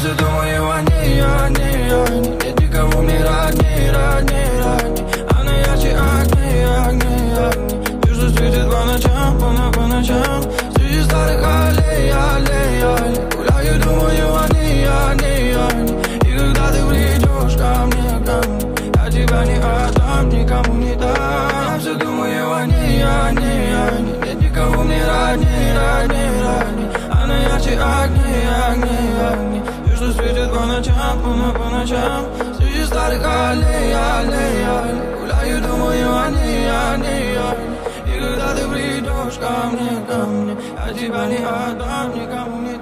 все думаю о ней, о ней, о ней. Нет никого мне родней, родней, родней. Она ярче огней, огней, огней. Ты что светит по ночам, по ночам. Среди старых аллей, аллей, аллей. Гуляю, думаю о ней, о ней, о ней. И когда ты придешь ко мне, я тебя не отдам, никому не дам. Я все думаю о ней, о ней, о ней. Нет никого мне родней, родней, родней. Она ярче огней, огней, огней. Ты что светит по ночам, по ночам. Среди старых аллей, аллей, аллей. Гуляю, думаю о ней, о ней, о ней. И когда ты придешь ко мне, я тебя не отдам, никому не